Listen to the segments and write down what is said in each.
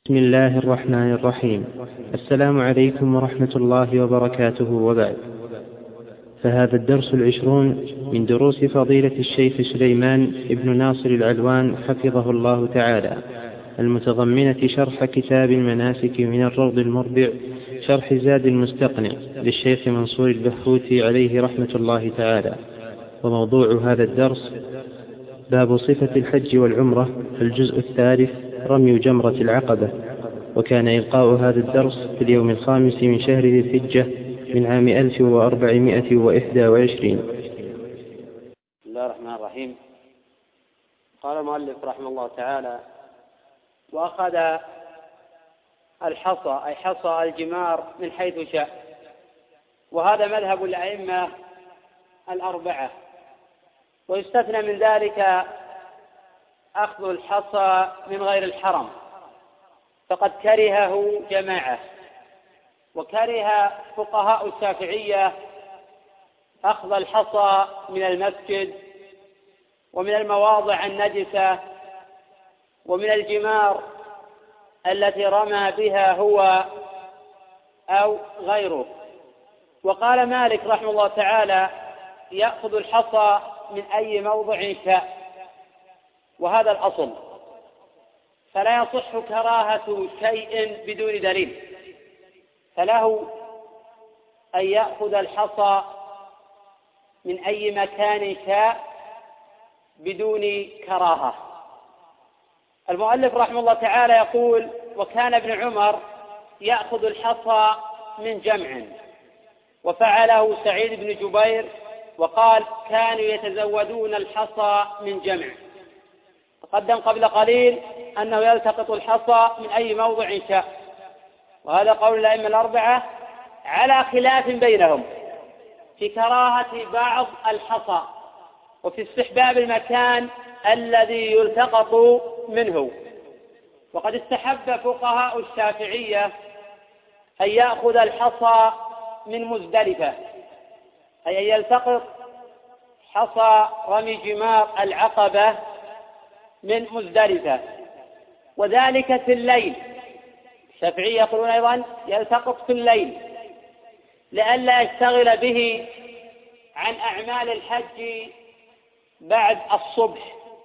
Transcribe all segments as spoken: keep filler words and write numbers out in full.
بسم الله الرحمن الرحيم. السلام عليكم ورحمة الله وبركاته، وبعد، فهذا الدرس العشرون من دروس فضيلة الشيخ سليمان ابن ناصر العلوان حفظه الله تعالى، المتضمنة شرح كتاب المناسك من الروض المربع شرح زاد المستقنع للشيخ منصور البحوثي عليه رحمة الله تعالى. وموضوع هذا الدرس باب صفة الحج والعمرة، الجزء الثالث، رمي جمرة العقبة. وكان إلقاء هذا الدرس في اليوم الخامس من شهر ذي الحجة من عام ألف وأربعمائة وإحدى وعشرين. بسم الله الرحمن الرحيم. قال المؤلف رحمه الله تعالى: وأخذ الحصى أي حصى الجمار من حيث شاء. وهذا مذهب الأئمة الأربعة، ويستثنى من ذلك أخذ الحصى من غير الحرم، فقد كرهه جماعة. وكره فقهاء الشافعية أخذ الحصى من المسجد ومن المواضع النجسة ومن الجمار التي رمى بها هو أو غيره. وقال مالك رحمه الله تعالى: يأخذ الحصى من أي موضع شاء، وهذا الأصل، فلا يصح كراهة شيء بدون دليل، فله أن يأخذ الحصى من أي مكان شاء بدون كراهة. المؤلف رحمه الله تعالى يقول: وكان ابن عمر يأخذ الحصى من جمع، وفعله سعيد بن جبير، وقال: كانوا يتزودون الحصى من جمع. تقدم قبل قليل أنه يلتقط الحصى من أي موضع شاء، وهذا قول الأئمة الأربعة على خلاف بينهم في كراهة بعض الحصى وفي استحباب المكان الذي يلتقط منه. وقد استحب فقهاء الشافعية أن يأخذ الحصى من مزدلفة، أي أن يلتقط حصى رمي جمار العقبة من مزدلفة، وذلك في الليل. الشافعية يقولون أيضا يلتقط في الليل لئلا يشتغل به عن أعمال الحج بعد الصبح.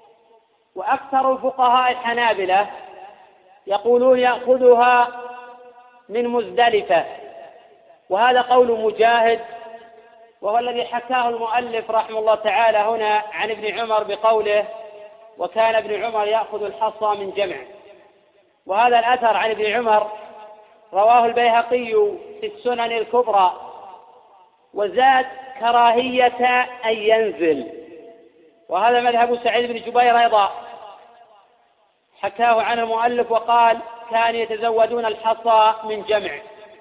وأكثر فقهاء الحنابلة يقولون يأخذها من مزدلفة، وهذا قول مجاهد، وهو الذي حكاه المؤلف رحمه الله تعالى هنا عن ابن عمر بقوله: وكان ابن عمر يأخذ الحصى من جمع. وهذا الأثر عن ابن عمر رواه البيهقي في السنن الكبرى، وزاد كراهية أن ينزل. وهذا مذهب سعيد بن جبير أيضا، حكاه عن المؤلف وقال: كان يتزودون الحصى من جمع.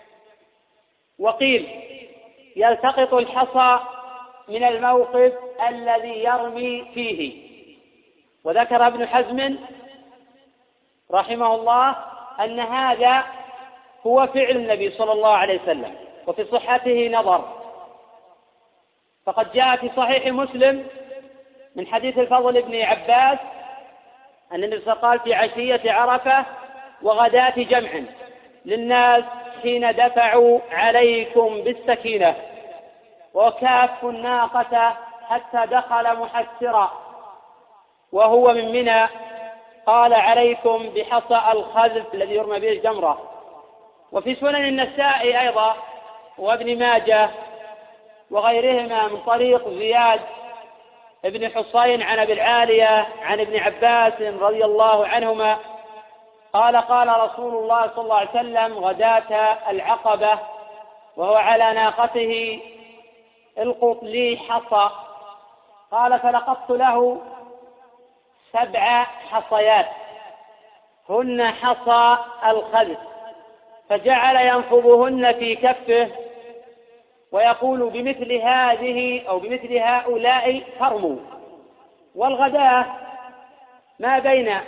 وقيل يلتقط الحصى من الموقف الذي يرمي فيه. وذكر ابن حزم رحمه الله أن هذا هو فعل النبي صلى الله عليه وسلم، وفي صحته نظر، فقد جاء في صحيح مسلم من حديث الفضل بن عباس أن النبي صلى الله عليه وسلم قال: في عشية عرفة وغداة جمع للناس حين دفعوا عليكم بالسكينة، وكافوا الناقة حتى دخل محسرا وهو من منى، قال: عليكم بحصى الخذف الذي يرمى به الجمرة. وفي سنن النسائي أيضا وابن ماجه وغيرهما من طريق زياد ابن حصين عن أبي العالية عن ابن عباس رضي الله عنهما قال: قال رسول الله صلى الله عليه وسلم غداة العقبة وهو على ناقته: القط لي حصى. قال: فلقطت له سبع حصيات هن حصى الخذف، فجعل ينفضهن في كفه ويقول: بمثل هذه أو بمثل هؤلاء فرموا. والغداة ما بين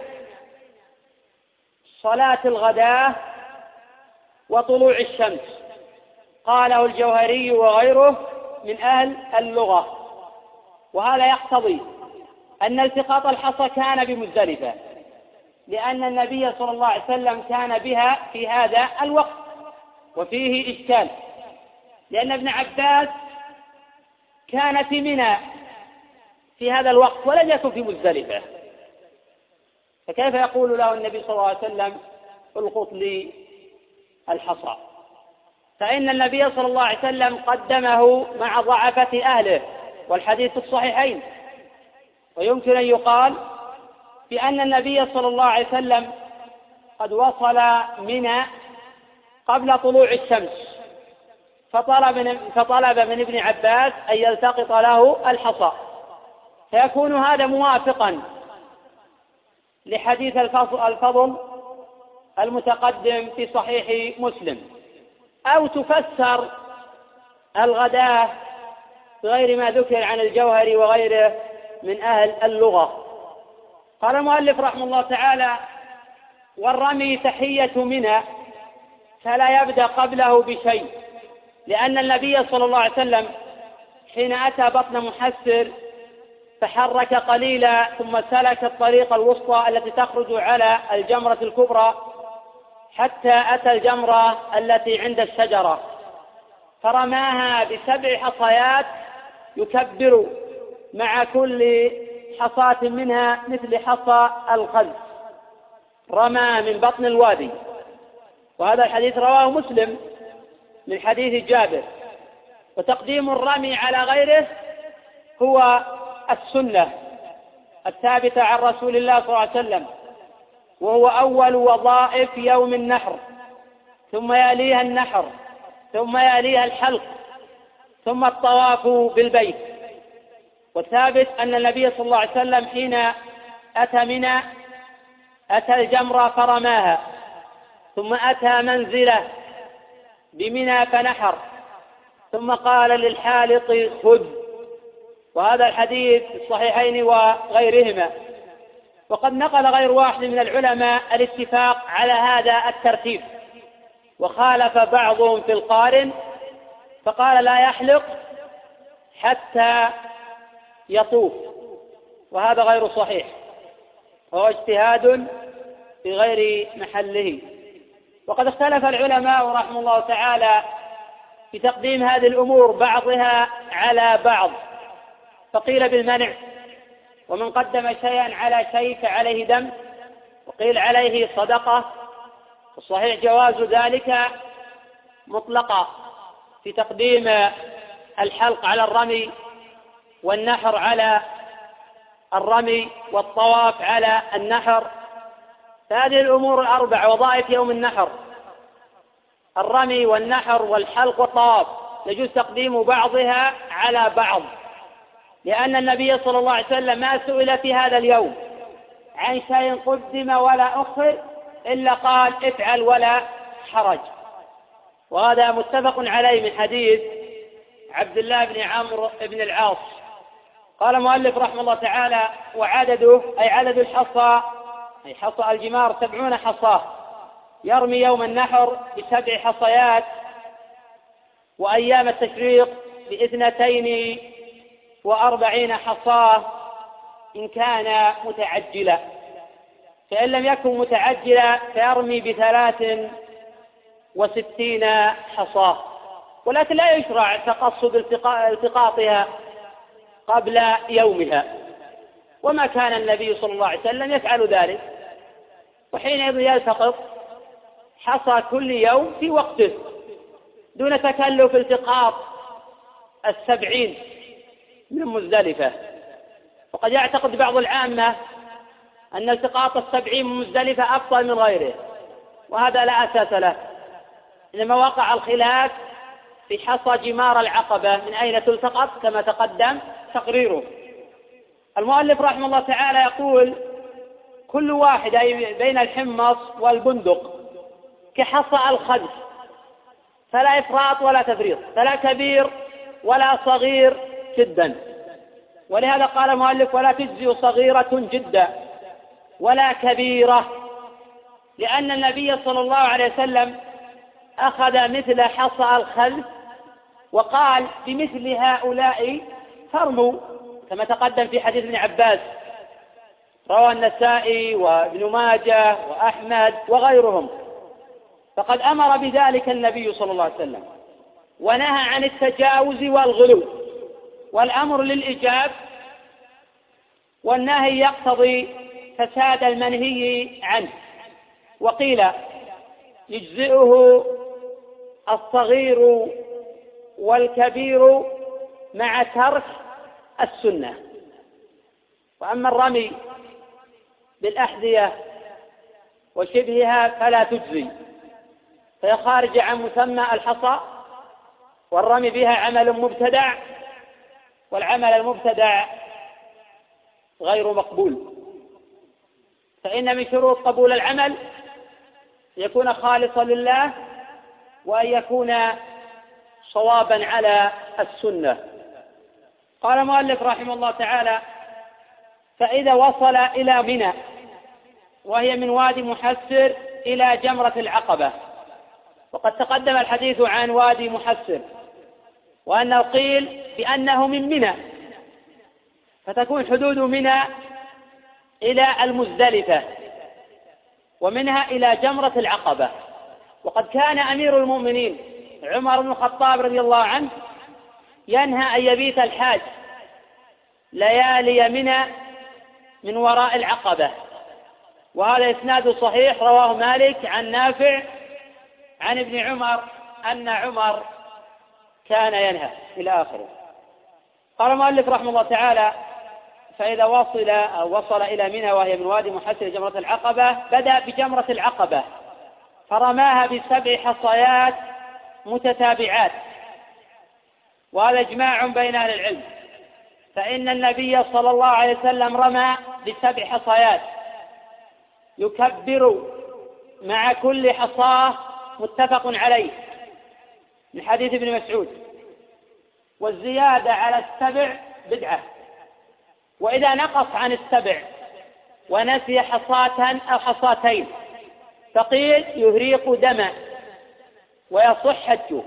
صلاة الغداة وطلوع الشمس، قاله الجوهري وغيره من أهل اللغة. وهذا يقتضي أن التقاط الحصى كان بمزدلفة، لأن النبي صلى الله عليه وسلم كان بها في هذا الوقت، وفيه إشكال، لأن ابن عباس كان في منى في هذا الوقت ولم يكن في مزدلفة، فكيف يقول له النبي صلى الله عليه وسلم القط لي الحصى؟ فإن النبي صلى الله عليه وسلم قدمه مع ضعفة أهله، والحديث في الصحيحين. ويمكن أن يقال بأن النبي صلى الله عليه وسلم قد وصل منى قبل طلوع الشمس، فطلب من, فطلب من ابن عباس أن يلتقط له الحصى، فيكون هذا موافقا لحديث الفضل المتقدم في صحيح مسلم. أو تفسر الغداة بغير ما ذكر عن الجوهري وغيره من أهل اللغة. قال المؤلف رحمه الله تعالى: والرمي تحية منى، فلا يبدأ قبله بشيء، لأن النبي صلى الله عليه وسلم حين أتى بطن محسر فحرك قليلا ثم سلك الطريق الوسطى التي تخرج على الجمرة الكبرى حتى أتى الجمرة التي عند الشجرة، فرماها بسبع حصيات يكبر مع كل حصاة منها مثل حصى الخز، رمى من بطن الوادي. وهذا الحديث رواه مسلم من حديث جابر. وتقديم الرمي على غيره هو السنة الثابتة عن رسول الله صلى الله عليه وسلم، وهو أول وظائف يوم النحر، ثم يليها النحر، ثم يليها الحلق، ثم الطواف بالبيت. والثابت أن النبي صلى الله عليه وسلم حين أتى منى أتى الجمرة فرماها، ثم أتى منزله بمنى فنحر، ثم قال للحالق خذ. وهذا الحديث في الصحيحين وغيرهما. وقد نقل غير واحد من العلماء الاتفاق على هذا الترتيب، وخالف بعضهم في القارن فقال لا يحلق حتى يطوف، وهذا غير صحيح، وهو اجتهاد في غير محله. وقد اختلف العلماء رحمه الله تعالى في تقديم هذه الأمور بعضها على بعض، فقيل بالمنع، ومن قدم شيئا على شيء فعليه دم، وقيل عليه صدقة. الصحيح جواز ذلك مطلقا في تقديم الحلق على الرمي، والنحر على الرمي، والطواف على النحر. فهذه الأمور الأربع وظائف يوم النحر: الرمي والنحر والحلق والطواف، يجوز تقديم بعضها على بعض، لأن النبي صلى الله عليه وسلم ما سئل في هذا اليوم عن شيء قدم ولا أخر إلا قال افعل ولا حرج. وهذا متفق عليه من حديث عبد الله بن عمرو بن العاص. قال المؤلف رحمه الله تعالى: وعدده أي عدد الحصى أي حصى الجمار سبعون حصاه، يرمي يوم النحر بسبع حصيات، وأيام التشريق باثنتين وأربعين حصاه إن كان متعجلا، فإن لم يكن متعجلا فيرمي بثلاث وستين حصاه. ولكن لا يشرع تقصد التقاطها قبل يومها، وما كان النبي صلى الله عليه وسلم يفعل ذلك. وحينئذ يلتقط حصى كل يوم في وقته دون تكلف التقاط السبعين من مزدلفة. وقد يعتقد بعض العامة أن التقاط السبعين من مزدلفة أفضل من غيره، وهذا لا أساس له، إنما وقع الخلاف في حصى جمار العقبة من أين تلتقط كما تقدم تقريره. المؤلف رحمه الله تعالى يقول: كل واحد أي بين الحمص والبندق كحصى الخذف، فلا إفراط ولا تفريط، فلا كبير ولا صغير جدا. ولهذا قال المؤلف: ولا تجزي صغيرة جدا ولا كبيرة، لأن النبي صلى الله عليه وسلم أخذ مثل حصى الخذف وقال بمثل هؤلاء فرموا، كما تقدم في حديث ابن عباس روى النسائي وابن ماجه وأحمد وغيرهم. فقد أمر بذلك النبي صلى الله عليه وسلم ونهى عن التجاوز والغلو، والأمر للإيجاب والنهي يقتضي فساد المنهي عنه. وقيل يجزئه الصغير والكبير مع ترك السنة. وأما الرمي بالأحذية وشبهها فلا تجزي، فهي خارجة عن مسمى الحصى، والرمي بها عمل مبتدع، والعمل المبتدع غير مقبول. فإن من شروط قبول العمل يكون خالصا لله، وأن يكون صوابا على السنة. قال المؤلف رحمه الله تعالى: فإذا وصل إلى منى، وهي من وادي محسر إلى جمرة العقبة. وقد تقدم الحديث عن وادي محسر، وأنه قيل بأنه من منى، فتكون حدود منى إلى المزدلفة، ومنها إلى جمرة العقبة. وقد كان أمير المؤمنين عمر بن الخطاب رضي الله عنه ينهى أن يبيت الحاج ليالي منى من وراء العقبة، وهذا إسناد صحيح رواه مالك عن نافع عن ابن عمر أن عمر كان ينهى إلى آخره. قال المؤلف رحمه الله تعالى: فإذا وصل أو وصل إلى منى وهي من وادي محسر جمرة العقبة، بدأ بجمرة العقبة فرماها بسبع حصيات متتابعات، وهذا إجماع بين أهل العلم، فإن النبي صلى الله عليه وسلم رمى بسبع حصيات يكبر مع كل حصاة متفق عليه من حديث ابن مسعود، والزيادة على السبع بدعة. وإذا نقص عن السبع ونسي حصاة أو حصاتين فقيل يهريق دما ويصح حجه.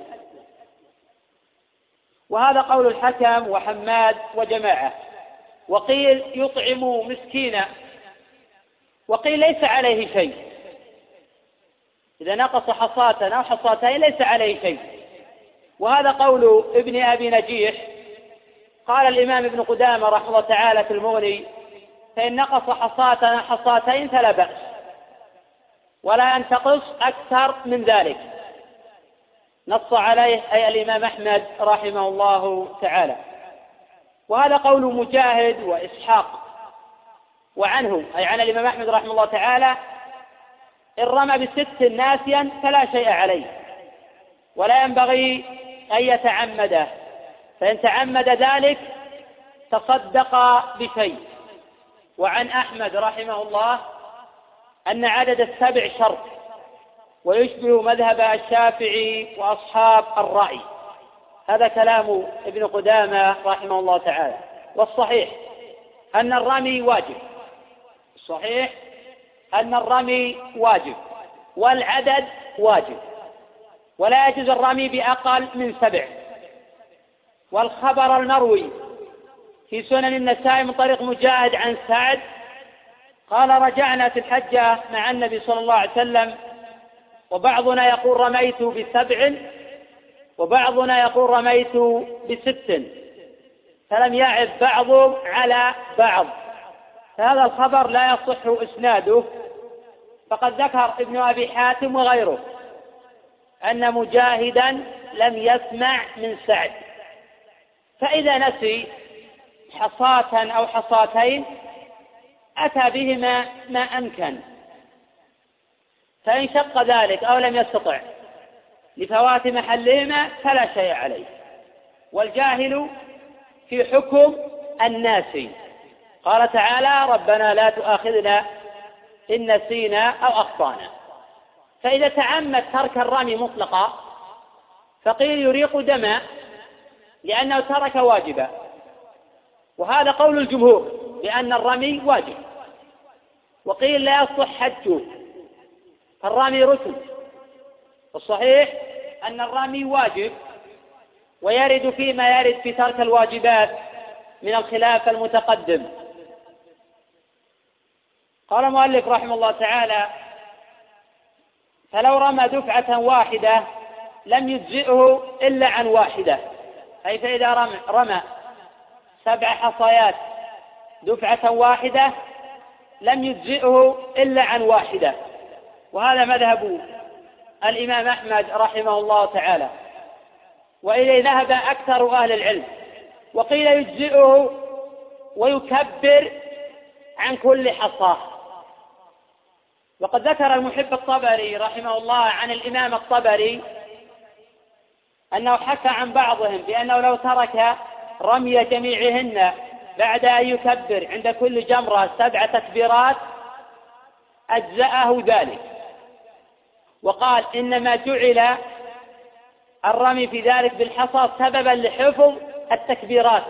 وهذا قول الحكم وحماد وجماعة. وقيل يطعم مسكينا، وقيل ليس عليه شيء، إذا نقص حصاة أو حصاتين ليس عليه شيء. وهذا قول ابن أبي نجيح. قال الإمام ابن قدامة رحمه الله تعالى في المغني: فإن نقص حصاة أو حصاتين فلا بأس، ولا ينتقص أكثر من ذلك. نص عليه أي الإمام أحمد رحمه الله تعالى. وهذا قول مجاهد وإسحاق. وعنه أي عن الإمام أحمد رحمه الله تعالى: إن رمى بست ناسيا فلا شيء عليه، ولا ينبغي أن يتعمده، فإن تعمد ذلك تصدق بشيء. وعن أحمد رحمه الله أن عدد السبع شرط، ويشبه مذهب الشافعي وأصحاب الرأي. هذا كلام ابن قدامة رحمه الله تعالى. والصحيح أن الرمي واجب، الصحيح أن الرمي واجب، والعدد واجب، ولا يجوز الرمي بأقل من سبع. والخبر المروي في سنن النسائي من طريق مجاهد عن سعد قال: رجعنا في الحجة مع النبي صلى الله عليه وسلم، وبعضنا يقول رميت بسبع، وبعضنا يقول رميت بست، فلم يعب بعض على بعض. فهذا الخبر لا يصح إسناده. فقد ذكر ابن أبي حاتم وغيره أن مجاهدا لم يسمع من سعد. فإذا نسي حصاة أو حصاتين أتى بهما ما أمكن، فإن شق ذلك أو لم يستطع لفوات محلهما فلا شيء عليه. والجاهل في حكم الناسي. قال تعالى: ربنا لا تؤاخذنا إن نسينا أو أخطأنا. فإذا تعمد ترك الرمي مطلقا فقيل يريق دما لأنه ترك واجبا، وهذا قول الجمهور لأن الرمي واجب. وقيل لا يصح حجه، فالرمي ركن. والصحيح أن الرمي واجب، ويرد فيما يرد في ترك الواجبات من الخلاف المتقدم. قال المؤلف رحمه الله تعالى: فلو رمى دفعة واحدة لم يجزئه إلا عن واحدة، أي فإذا رمى, رمى سبع حصيات دفعة واحدة لم يجزئه إلا عن واحدة. وهذا مذهب الإمام أحمد رحمه الله تعالى، وإليه ذهب أكثر أهل العلم. وقيل يجزئه ويكبر عن كل حصاه. وقد ذكر المحب الطبري رحمه الله عن الإمام الطبري أنه حكى عن بعضهم بأنه لو ترك رمي جميعهن بعد أن يكبر عند كل جمرة سبع تكبيرات أجزأه ذلك، وقال إنما جعل الرمي في ذلك بالحصى سببا لحفظ التكبيرات،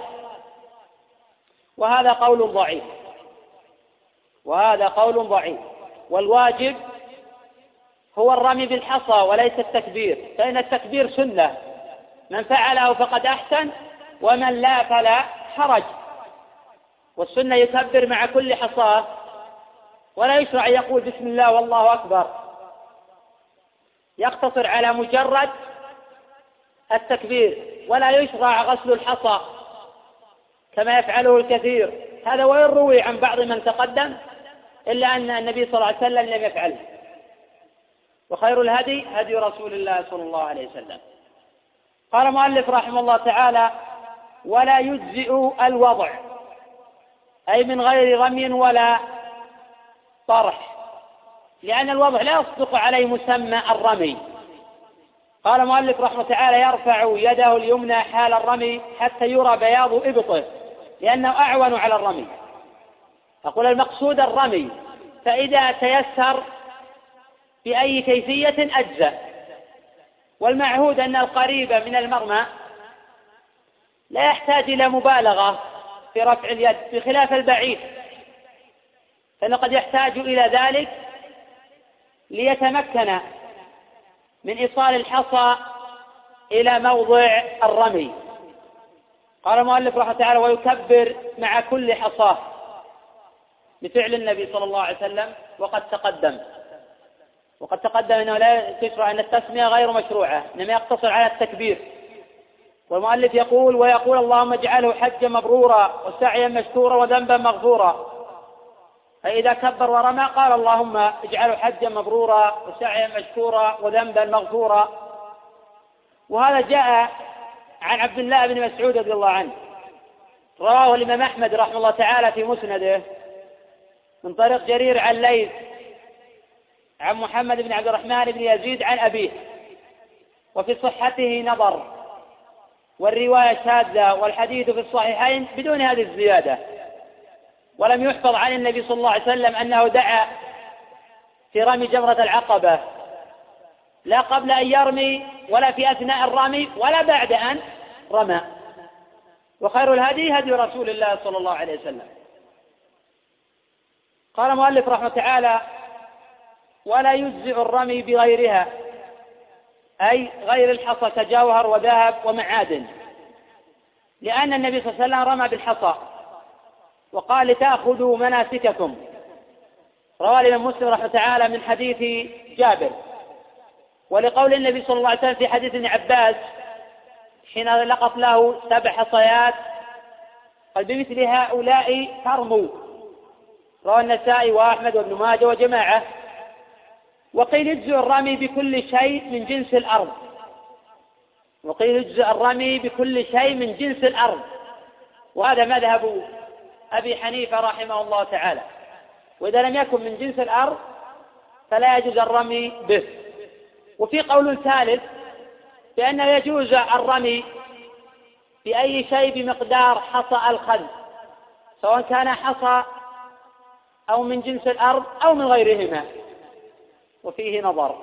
وهذا قول ضعيف وهذا قول ضعيف والواجب هو الرمي بالحصى وليس التكبير، فإن التكبير سنة، من فعله فقد أحسن ومن لا فلا حرج. والسنة يكبر مع كل حصاه، ولا يشرع يقول بسم الله والله أكبر، يقتصر على مجرد التكبير، ولا يشرع غسل الحصى كما يفعله الكثير. هذا وإن روي عن بعض من تقدم إلا أن النبي صلى الله عليه وسلم لم يفعله. وخير الهدي هدي رسول الله صلى الله عليه وسلم. قال المؤلف رحمه الله تعالى: ولا يجزئ الوضع، أي من غير رمي ولا طرح، لأن الوضع لا يصدق عليه مسمى الرمي. قال المؤلف رحمه الله تعالى: يرفع يده اليمنى حال الرمي حتى يرى بياض إبطه لأنه أعون على الرمي. أقول المقصود الرمي، فإذا تيسر بأي كيفية أجزأ. والمعهود أن القريب من المرمى لا يحتاج إلى مبالغة في رفع اليد بخلاف البعيد، فإنه قد يحتاج إلى ذلك ليتمكن من إيصال الحصى إلى موضع الرمي. قال المؤلف رحمه الله تعالى: ويكبر مع كل حصاه، بفعل النبي صلى الله عليه وسلم. وقد تقدم وقد تقدم أنه لا تشرع، أن التسمية غير مشروعة، إنما يقتصر على التكبير. والمؤلف يقول: ويقول اللهم اجعله حجا مبرورا وسعيا مشكورا وذنبا مغفورا. فإذا كبر ورمى قال اللهم اجعله حجا مبرورا وسعيا مشكورا وذنبا مغفورا. وهذا جاء عن عبد الله بن مسعود رضي الله عنه، رواه الإمام أحمد رحمه الله تعالى في مسنده من طريق جرير عن ليث عن محمد بن عبد الرحمن بن يزيد عن أبيه، وفي صحته نظر، والرواية شاذة، والحديث في الصحيحين بدون هذه الزيادة. ولم يحفظ عن النبي صلى الله عليه وسلم أنه دعا في رمي جمرة العقبة، لا قبل أن يرمي ولا في أثناء الرمي ولا بعد أن رمى. وخير الهدي هدي رسول الله صلى الله عليه وسلم. قال المؤلف رحمه تعالى: ولا يجزئ الرمي بغيرها، أي غير الحصى كجوهر وذهب ومعادن، لأن النبي صلى الله عليه وسلم رمى بالحصى وقال: لتأخذوا مناسككم. رواه الإمام مسلم رحمه تعالى من حديث جابر. ولقول النبي صلى الله عليه وسلم في حديث ابن عباس حين لقط له سبع حصيات: قال بمثل هؤلاء ترموا. رواه النسائي وأحمد وابن ماجه وجماعة. وقيل يجزئ الرمي بكل شيء من جنس الأرض وقيل يجزئ الرمي بكل شيء من جنس الأرض وهذا مذهب أبي حنيفة رحمه الله تعالى. وإذا لم يكن من جنس الأرض فلا يجوز الرمي به. وفي قول ثالث بأنه يجوز الرمي بأي شيء بمقدار حصى الخذ، سواء كان حصى أو من جنس الأرض أو من غيرهما، وفيه نظر.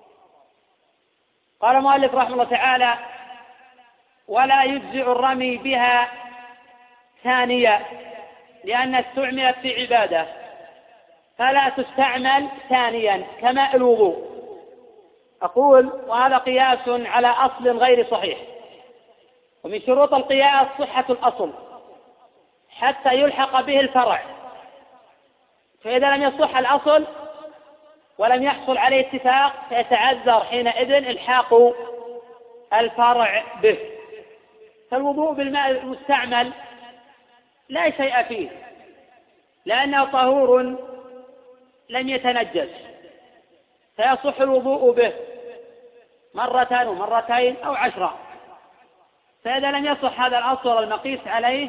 قال المؤلف رحمه الله تعالى: ولا يجزئ الرمي بها ثانية، لأن استعملت في عبادة فلا تستعمل ثانيا كماء الوضوء. أقول وهذا قياس على أصل غير صحيح، ومن شروط القياس صحة الأصل حتى يلحق به الفرع، فإذا لم يصح الأصل ولم يحصل عليه اتفاق فيتعذر حينئذ الحاق الفرع به. فالوضوء بالماء المستعمل لا شيء فيه لأنه طهور لم يتنجس، فيصح الوضوء به مرة ومرتين أو عشرة. فإذا لم يصح هذا الأصل المقيس عليه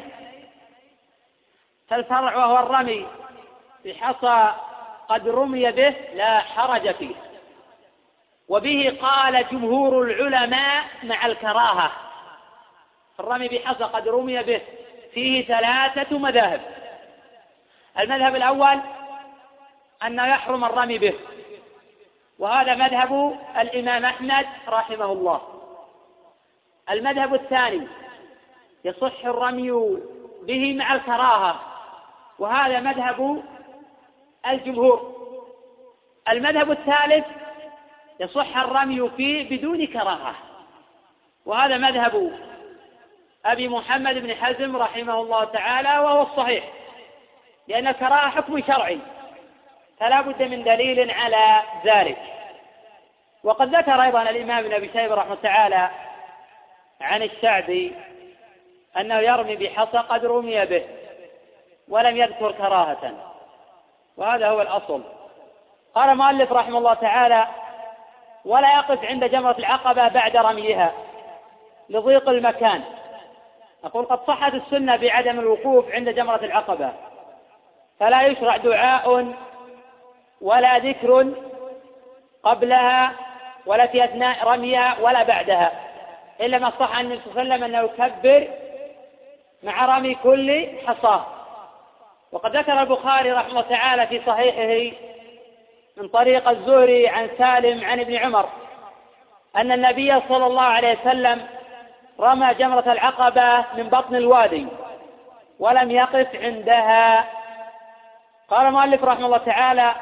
فالفرع وهو الرمي بحصى قد رمي به لا حرج فيه. وبه قال جمهور العلماء مع الكراهة. الرمي بحصى قد رمي به فيه ثلاثة مذاهب. المذهب الأول أنه يحرم الرمي به، وهذا مذهب الإمام أحمد رحمه الله. المذهب الثاني يصح الرمي به مع الكراهة، وهذا مذهب الجمهور. المذهب الثالث يصح الرمي فيه بدون كراهة، وهذا مذهب أبي محمد بن حزم رحمه الله تعالى، وهو الصحيح، لأن الكراهة حكم شرعي فلا بد من دليل على ذلك. وقد ذكر أيضا الإمام ابن أبي شيبة رحمه تعالى عن الشعبي أنه يرمي بحصى قد رمي به ولم يذكر كراهة، وهذا هو الأصل. قال المؤلف رحمه الله تعالى: ولا يقف عند جمرة العقبة بعد رميها لضيق المكان. أقول قد صحت السنة بعدم الوقوف عند جمرة العقبة، فلا يشرع دعاء ولا ذكر قبلها ولا في أثناء رميها ولا بعدها، إلا ما صح عن النبي صلى الله عليه وسلم أنه يكبر مع رمي كل حصاه. وقد ذكر البخاري رحمه الله تعالى في صحيحه من طريق الزهري عن سالم عن ابن عمر أن النبي صلى الله عليه وسلم رمى جمرة العقبة من بطن الوادي ولم يقف عندها. قال المؤلف رحمه الله تعالى: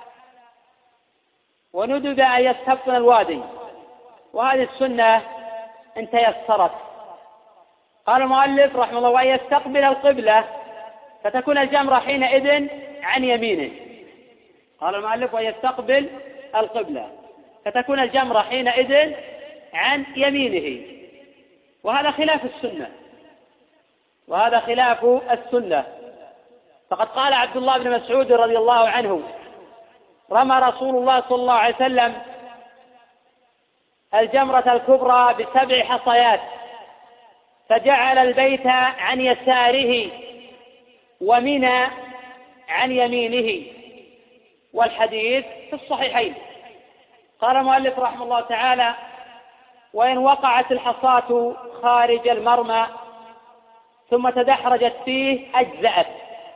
وندب أن يستبطن الوادي، وهذه السنة إن تيسرت. قال المؤلف رحمه الله: وأن يستقبل القبلة فتكون الجمرة حينئذ عن يمينه. قال المؤلف: وأن يستقبل القبلة فتكون الجمرة حينئذ عن يمينه، وهذا خلاف السنة، وهذا خلاف السنة. فقد قال عبد الله بن مسعود رضي الله عنه: رمى رسول الله صلى الله عليه وسلم الجمرة الكبرى بسبع حصيات، فجعل البيت عن يساره ومنى عن يمينه، والحديث في الصحيحين. قال المؤلف رحمه الله تعالى: وإن وقعت الحصاة خارج المرمى ثم تدحرجت فيه أجزأت،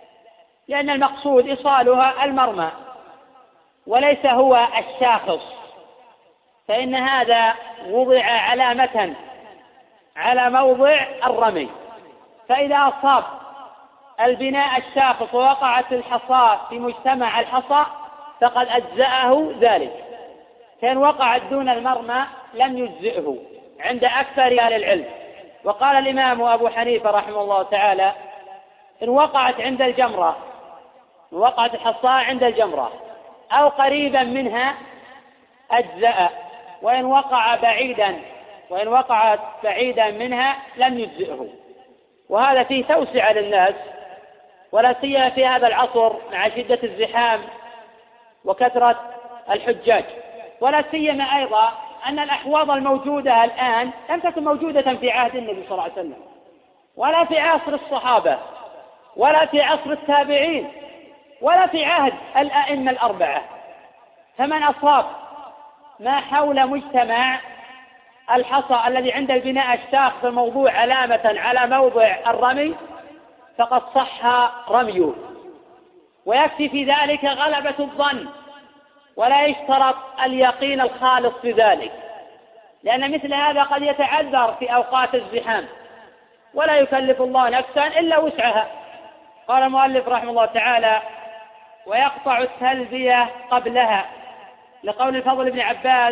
لأن المقصود إيصالها المرمى وليس هو الشاخص، فإن هذا وضع علامة على موضع الرمي، فإذا أصاب البناء الشاخص ووقعت الحصاة في مجتمع الحصى فقد أجزأه ذلك، فإن وقعت دون المرمى لم يجزئه عند أكثر أهل العلم. وقال الإمام أبو حنيفة رحمه الله تعالى: إن وقعت عند الجمرة، إن وقعت الحصاة عند الجمرة أو قريبا منها أجزأ، وإن وقع بعيدا وإن وقعت بعيدا منها لم يجزئه. وهذا فيه توسعة للناس، ولا سيما في هذا العصر مع شدة الزحام وكثرة الحجاج، ولا سيما أيضا أن الأحواض الموجودة الآن لم تكن موجودة في عهد النبي صلى الله عليه وسلم، ولا في عصر الصحابة، ولا في عصر التابعين، ولا في عهد الأئمة الأربعة. فمن أصاب ما حول مجتمع الحصى الذي عند البناء الشاخص الموضوع علامة على موضع الرمي فقد صح رميه، ويكفي في ذلك غلبة الظن، ولا يشترط اليقين الخالص في ذلك، لأن مثل هذا قد يتعذر في أوقات الزحام، ولا يكلف الله نفسا إلا وسعها. قال المؤلف رحمه الله تعالى: ويقطع التلبية قبلها، لقول الفضل بن عباس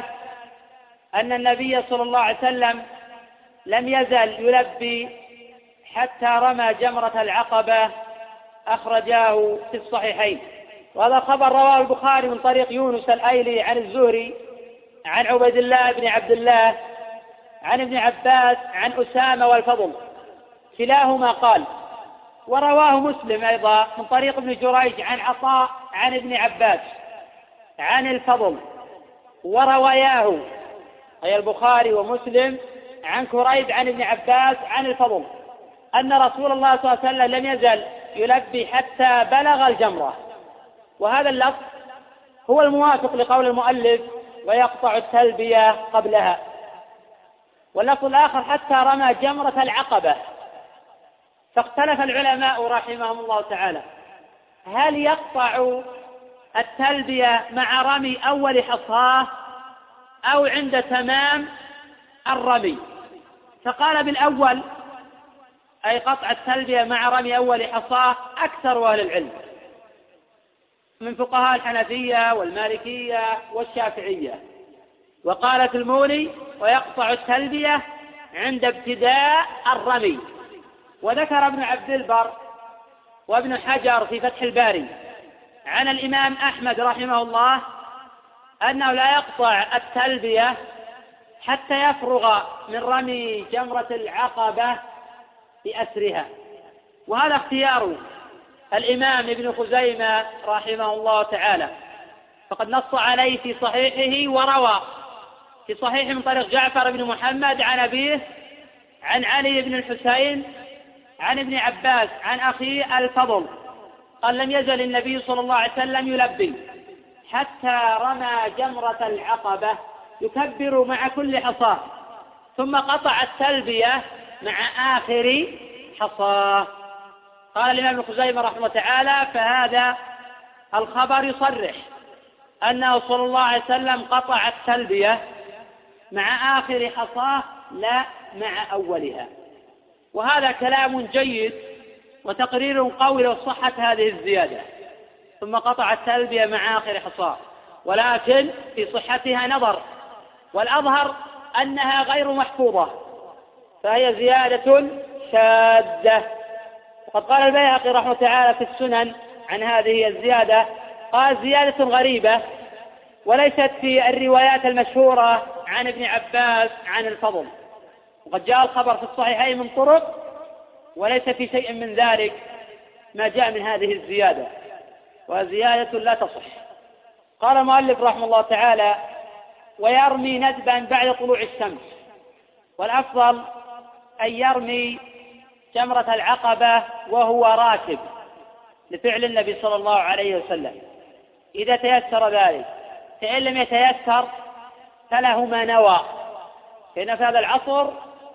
أن النبي صلى الله عليه وسلم لم يزل يلبي حتى رمى جمرة العقبة، أخرجاه في الصحيحين. وهذا خبر رواه البخاري من طريق يونس الأيلي عن الزهري عن عبيد الله بن عبد الله عن ابن عباس عن أسامة والفضل كلاهما قال. ورواه مسلم أيضا من طريق ابن جريج عن عطاء عن ابن عباس عن الفضل، ورواياه أي البخاري ومسلم عن كريب عن ابن عباس عن الفضل أن رسول الله صلى الله عليه وسلم لم يزل يلبي حتى بلغ الجمرة. وهذا اللفظ هو الموافق لقول المؤلف ويقطع التلبية قبلها. واللفظ الآخر حتى رمى جمرة العقبة. فاختلف العلماء رحمهم الله تعالى هل يقطع التلبية مع رمي أول حصاه أو عند تمام الرمي. فقال بالأول أي قطع التلبية مع رمي أول حصاه أكثر أهل العلم من فقهاء الحنفية والمالكية والشافعية. وقالت المولي ويقطع التلبية عند ابتداء الرمي. وذكر ابن عبد البر وابن حجر في فتح الباري عن الإمام أحمد رحمه الله أنه لا يقطع التلبية حتى يفرغ من رمي جمرة العقبة بأسرها. وهذا اختيار الإمام ابن خزيمة رحمه الله تعالى، فقد نص عليه في صحيحه وروى في صحيح من طريق جعفر بن محمد عن أبيه عن علي بن الحسين عن ابن عباس عن أخيه الفضل قال لم يزل النبي صلى الله عليه وسلم يلبي حتى رمى جمرة العقبة يكبر مع كل حصاه ثم قطع التلبية مع آخر حصاه. قال الإمام ابن خزيمة رحمه الله تعالى فهذا الخبر يصرح أنه صلى الله عليه وسلم قطع التلبية مع آخر حصاه لا مع أولها. وهذا كلام جيد وتقرير قوي لو صحت هذه الزيادة ثم قطع التلبية مع آخر حصاه، ولكن في صحتها نظر، والأظهر أنها غير محفوظة فهي زيادة شاذة. وقد قال البيهقي رحمه تعالى في السنن عن هذه الزيادة قال زيادة غريبة وليست في الروايات المشهورة عن ابن عباس عن الفضل. وقد جاء الخبر في الصحيحين من طرق وليس في شيء من ذلك ما جاء من هذه الزيادة، وزيادة لا تصح. قال المؤلف رحمه الله تعالى ويرمي ندبا بعد طلوع الشمس، والأفضل أن يرمي جمرة العقبة وهو راكب لفعل النبي صلى الله عليه وسلم إذا تيسر ذلك، فإن لم يتيسر فله ما نوى، فإن في هذا العصر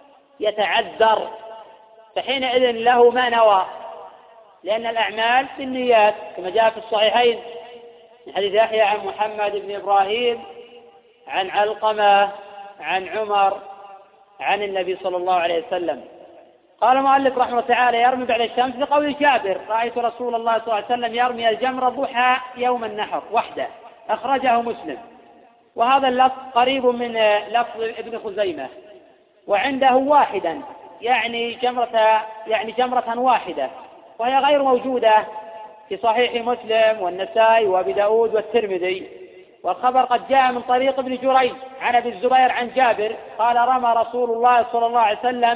يتعذر، فحينئذ له ما نوى، لأن الأعمال بالنيات كما جاء في الصحيحين من حديث يحيى عن محمد بن إبراهيم عن علقمة عن عمر عن النبي صلى الله عليه وسلم. قال المؤلف رحمه الله تعالى يرمي بعد الشمس لقول جابر رأيت رسول الله صلى الله عليه وسلم يرمي الجمر ضحى يوم النحر وحده، أخرجه مسلم. وهذا اللفظ قريب من لفظ ابن خزيمة، وعنده واحدا يعني جمرة يعني جمرة واحدة، وهي غير موجودة في صحيح مسلم والنسائي وابي داود والترمذي. والخبر قد جاء من طريق ابن جريج عن ابي الزبير عن جابر قال رمى رسول الله صلى الله عليه وسلم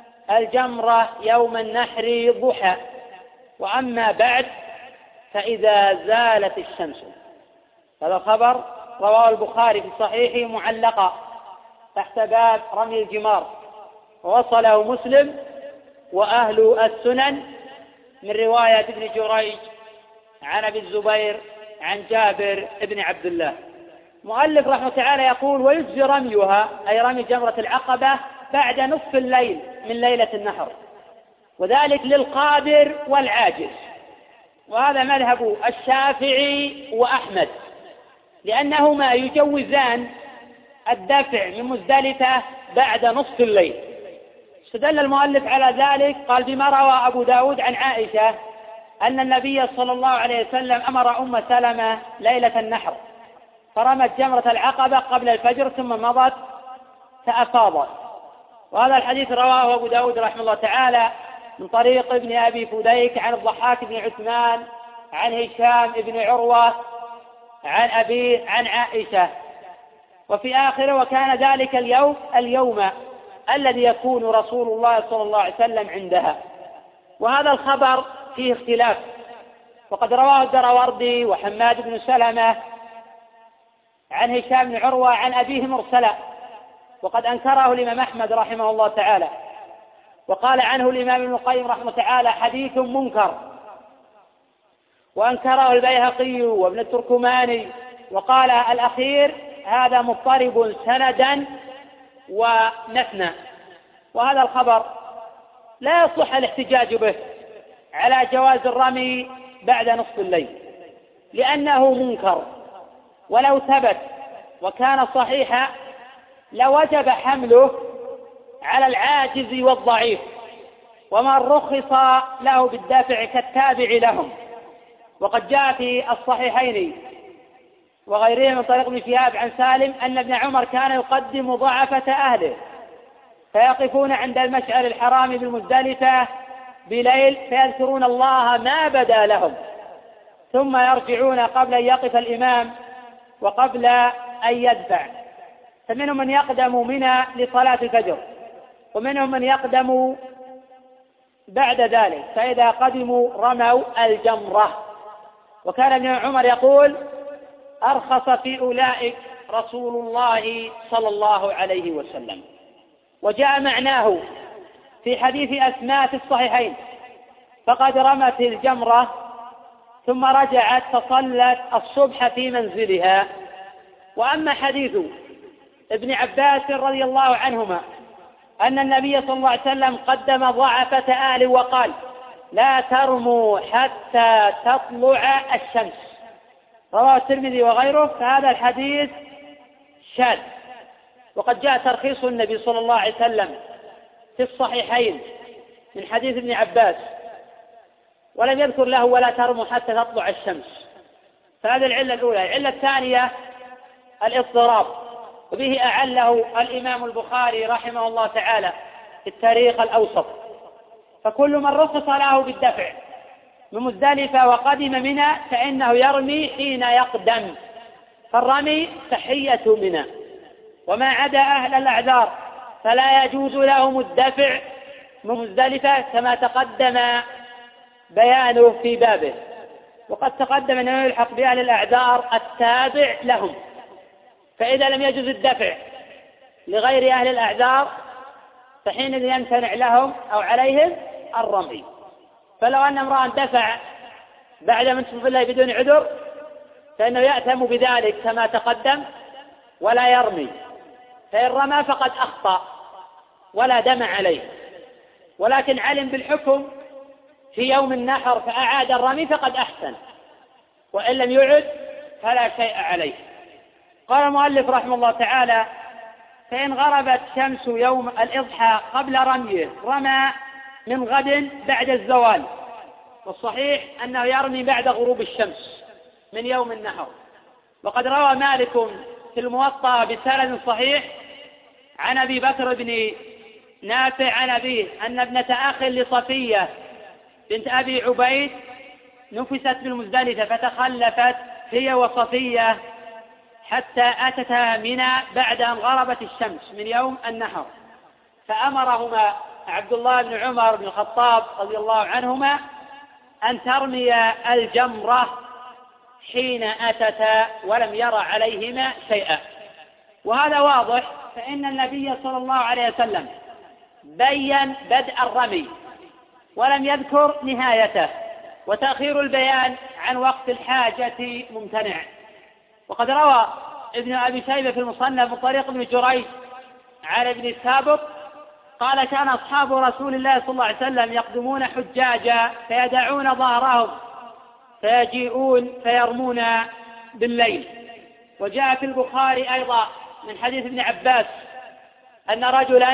الجمرة يوم النحر ضحى، وأما بعد فإذا زالت الشمس. هذا الخبر رواه البخاري في صحيحه معلقا تحت باب رمي الجمار، ووصله مسلم وأهل السنن من رواية ابن جريج عن ابي الزبير عن جابر ابن عبد الله. مؤلف رحمه تعالى يقول ويجزي رميها أي رمي جمرة العقبة بعد نصف الليل من ليلة النحر، وذلك للقادر والعاجز. وهذا مذهب الشافعي وأحمد، لأنهما يجوزان الدفع من مزدلفة بعد نصف الليل. استدل المؤلف على ذلك قال بما روى أبو داود عن عائشة أن النبي صلى الله عليه وسلم أمر أم سلمة ليلة النحر فرمت جمرة العقبة قبل الفجر ثم مضت فأفاضت. وهذا الحديث رواه أبو داود رحمه الله تعالى من طريق ابن أبي فديك عن الضحاك بن عثمان عن هشام بن عروة عن أبيه عن عائشة. وفي آخره وكان ذلك اليوم اليوم الذي يكون رسول الله صلى الله عليه وسلم عندها. وهذا الخبر فيه اختلاف، وقد رواه الدراوردي وحماد بن سلمة عن هشام بن عروة عن أبيه مرسلا، وقد أنكره الإمام أحمد رحمه الله تعالى، وقال عنه الإمام ابن القيم رحمه الله تعالى حديث منكر، وأنكره البيهقي وابن التركماني، وقال الأخير هذا مضطرب سندا ومثنى. وهذا الخبر لا يصح الاحتجاج به على جواز الرمي بعد نصف الليل، لأنه منكر، ولو ثبت وكان صحيحا لوجب حمله على العاجز والضعيف، ومن رخص له بالدافع كالتابع لهم. وقد جاء في الصحيحين وغيرهم من طريق ابن شهاب عن سالم أن ابن عمر كان يقدم ضعفة أهله فيقفون عند المشعر الحرام بالمزدلفة بليل فيذكرون الله ما بدا لهم، ثم يرجعون قبل أن يقف الإمام وقبل أن يدفع. فمنهم من يقدم منى لصلاة الفجر، ومنهم من يقدم بعد ذلك، فإذا قدموا رموا الجمرة. وكان ابن عمر يقول أرخص في أولئك رسول الله صلى الله عليه وسلم. وجاء معناه في حديث أسماء في الصحيحين فقد رمت الجمرة ثم رجعت فصلت الصبح في منزلها. وأما حديث ابن عباس رضي الله عنهما أن النبي صلى الله عليه وسلم قدم ضعفة آله وقال لا ترموا حتى تطلع الشمس، رواه الترمذي وغيره، فهذا الحديث شاذ. وقد جاء ترخيص النبي صلى الله عليه وسلم في الصحيحين من حديث ابن عباس ولم يذكر له ولا ترموا حتى تطلع الشمس، فهذه العلة الأولى. العلة الثانية الاضطراب، وبه أعله الإمام البخاري رحمه الله تعالى في التاريخ الأوسط. فكل من رخص له بالدفع من مزدلفة وقدم منى فإنه يرمي حين يقدم، فالرمي تحية منى. وما عدا أهل الأعذار فلا يجوز لهم الدفع من مزدلفة كما تقدم بيانه في بابه. وقد تقدم أنه يلحق بأهل الأعذار التابع لهم، فإذا لم يجوز الدفع لغير أهل الأعذار فحينئذ يمتنع لهم أو عليهم الرمي. فلو أن امرأ دفع بعد منتصف الليل بدون عذر فإنه يأثم بذلك كما تقدم ولا يرمي، فإن رمى فقد أخطأ ولا دم عليه، ولكن علم بالحكم في يوم النحر فأعاد الرمي فقد أحسن، وإن لم يعد فلا شيء عليه. قال المؤلف رحمه الله تعالى فإن غربت شمس يوم الإضحى قبل رميه رمى من غد بعد الزوال، والصحيح أنه يرمي بعد غروب الشمس من يوم النحر. وقد روى مالك في الموطأ بسند صحيح عن أبي بكر بن نافع عن أبيه أن ابنة أخ لصفية بنت أبي عبيد نفست بالمزدلفة فتخلفت هي وصفية حتى أتتها منى بعد أن غربت الشمس من يوم النحر، فأمرهما عبد الله بن عمر بن الخطاب رضي الله عنهما أن ترمي الجمرة حين أتتا ولم يرى عليهما شيئا. وهذا واضح، فإن النبي صلى الله عليه وسلم بين بدء الرمي ولم يذكر نهايته، وتأخير البيان عن وقت الحاجة ممتنع. وقد روى ابن أبي شيبة في المصنف من طريق ابن جريج عن ابن السابق قال كان أصحاب رسول الله صلى الله عليه وسلم يقدمون حجاجا فيدعون ظهرهم فيجيئون فيرمون بالليل. وجاء في البخاري أيضا من حديث ابن عباس أن رجلا